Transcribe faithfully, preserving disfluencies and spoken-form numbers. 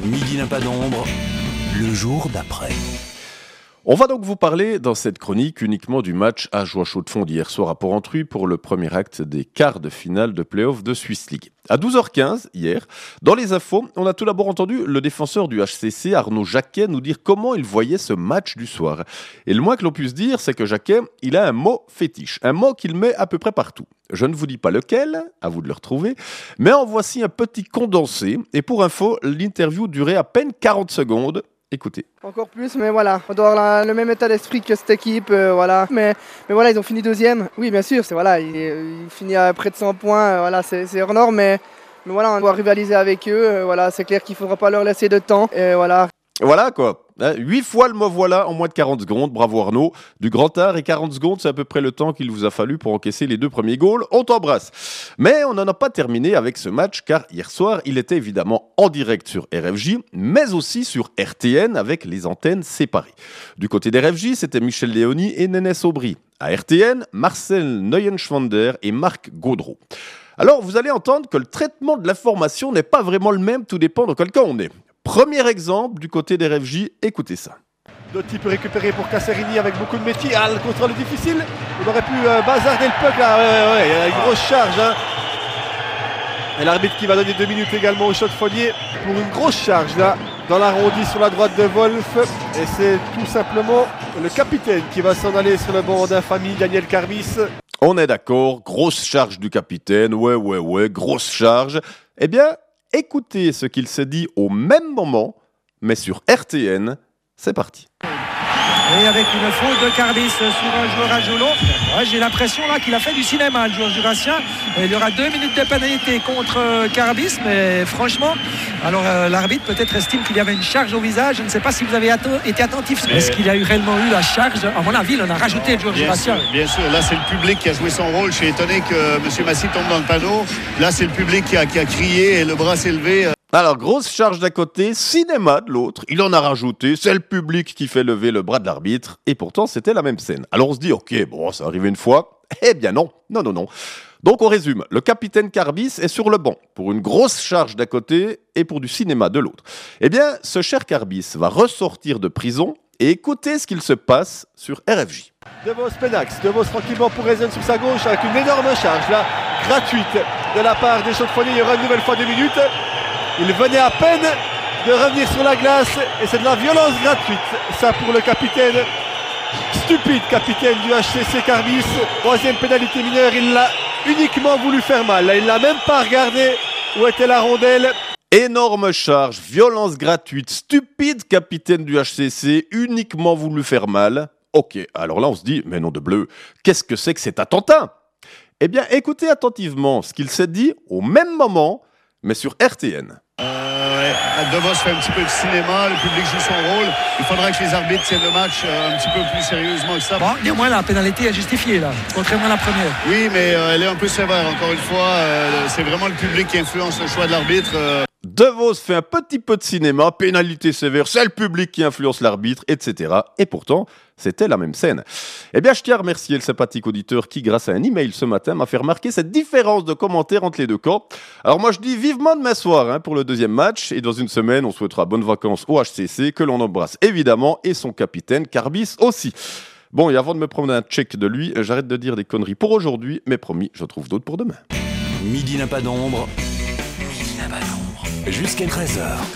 Midi n'a pas d'ombre, le jour d'après. On va donc vous parler dans cette chronique uniquement du match à Joie-Chaux-de-Fonds d'hier soir à Port-Entruy pour le premier acte des quarts de finale de play-off de Swiss League. À douze heures quinze, hier, dans les infos, on a tout d'abord entendu le défenseur du H C C, Arnaud Jacquet, nous dire comment il voyait ce match du soir. Et le moins que l'on puisse dire, c'est que Jacquet, il a un mot fétiche, un mot qu'il met à peu près partout. Je ne vous dis pas lequel, à vous de le retrouver, mais en voici un petit condensé. Et pour info, l'interview durait à peine quarante secondes. Écoutez. Encore plus, mais voilà, on doit avoir la, le même état d'esprit que cette équipe, euh, voilà. Mais, mais voilà, ils ont fini deuxième. Oui, bien sûr, c'est voilà, il, il finit à près de cent points, euh, voilà, c'est, c'est hors norme, mais, mais voilà, on doit rivaliser avec eux. Euh, voilà, c'est clair qu'il ne faudra pas leur laisser de temps. Et voilà. Voilà quoi. Huit fois le mot voilà en moins de quarante secondes. Bravo Arnaud. Du grand art, et quarante secondes, c'est à peu près le temps qu'il vous a fallu pour encaisser les deux premiers goals. On t'embrasse. Mais on n'en a pas terminé avec ce match, car hier soir, il était évidemment en direct sur R F J, mais aussi sur R T N avec les antennes séparées. Du côté d'R F J, c'était Michel Léony et Nénès Aubry. À R T N, Marcel Neuenschwander et Marc Gaudreau. Alors, vous allez entendre que le traitement de l'information n'est pas vraiment le même, tout dépend de quel camp on est. Premier exemple du côté des R F J, écoutez ça. Doty peut récupérer pour Casserini avec beaucoup de métier. Ah, le contrôle est difficile. Il aurait pu euh, bazarder le puck là. Ouais, ouais, il y a une grosse charge. Hein. Et l'arbitre qui va donner deux minutes également au Chaux-de-Fonds pour une grosse charge là, dans l'arrondi sur la droite de Wolf. Et c'est tout simplement le capitaine qui va s'en aller sur le banc d'infamie, Daniel Carbis. On est d'accord, grosse charge du capitaine. Ouais, ouais, ouais, grosse charge. Eh bien, écoutez ce qu'il s'est dit au même moment, mais sur R T N, c'est parti. Et avec une faute de Carbis sur un joueur à Jolon, ouais, j'ai l'impression là qu'il a fait du cinéma, le joueur jurassien. Et il y aura deux minutes de pénalité contre Carbis, mais franchement, alors euh, l'arbitre peut-être estime qu'il y avait une charge au visage. Je ne sais pas si vous avez ato- été attentif. Mais est-ce qu'il a eu réellement eu la charge? À mon avis, on a rajouté le joueur bien jurassien. Sûr, bien sûr, là c'est le public qui a joué son rôle. Je suis étonné que M. Massy tombe dans le panneau. Là c'est le public qui a, qui a crié et le bras s'est levé. Alors, grosse charge d'un côté, cinéma de l'autre. Il en a rajouté, c'est le public qui fait lever le bras de l'arbitre. Et pourtant, c'était la même scène. Alors on se dit, ok, bon, ça arrive une fois. Eh bien non, non, non, non. Donc on résume, le capitaine Carbis est sur le banc pour une grosse charge d'un côté et pour du cinéma de l'autre. Eh bien, ce cher Carbis va ressortir de prison et écoutez ce qu'il se passe sur R F J. De Vos Penax, De Vos tranquillement pour Rezen sur sa gauche avec une énorme charge là, gratuite de la part des Chaux-de-Fonds. Il y aura une nouvelle fois deux minutes. Il venait à peine de revenir sur la glace et c'est de la violence gratuite. Ça pour le capitaine, stupide capitaine du H C C Carbis. Troisième pénalité mineure, il l'a uniquement voulu faire mal. Il l'a même pas regardé où était la rondelle. Énorme charge, violence gratuite, stupide capitaine du H C C, uniquement voulu faire mal. Ok, alors là on se dit, mais non de bleu, qu'est-ce que c'est que cet attentat? Eh bien écoutez attentivement ce qu'il s'est dit au même moment, mais sur R T N. Euh, ouais. De Vos fait un petit peu de cinéma, le public joue son rôle. Il faudra que les arbitres tiennent le match euh, un petit peu plus sérieusement que ça. Bon, néanmoins, la pénalité est justifiée là, contrairement à la première. Oui, mais euh, elle est un peu sévère, encore une fois. Euh, c'est vraiment le public qui influence le choix de l'arbitre. Euh. De Vos fait un petit peu de cinéma, pénalité sévère, c'est le public qui influence l'arbitre, et cetera. Et pourtant, c'était la même scène. Eh bien, je tiens à remercier le sympathique auditeur qui, grâce à un email ce matin, m'a fait remarquer cette différence de commentaires entre les deux camps. Alors moi, je dis vivement demain soir hein, pour le deuxième match. Et dans une semaine, on souhaitera bonnes vacances au H C C, que l'on embrasse évidemment, et son capitaine Carbis aussi. Bon, et avant de me prendre un check de lui, j'arrête de dire des conneries pour aujourd'hui, mais promis, je trouve d'autres pour demain. Midi n'a pas d'ombre, Midi n'a pas d'ombre, jusqu'à treize heures.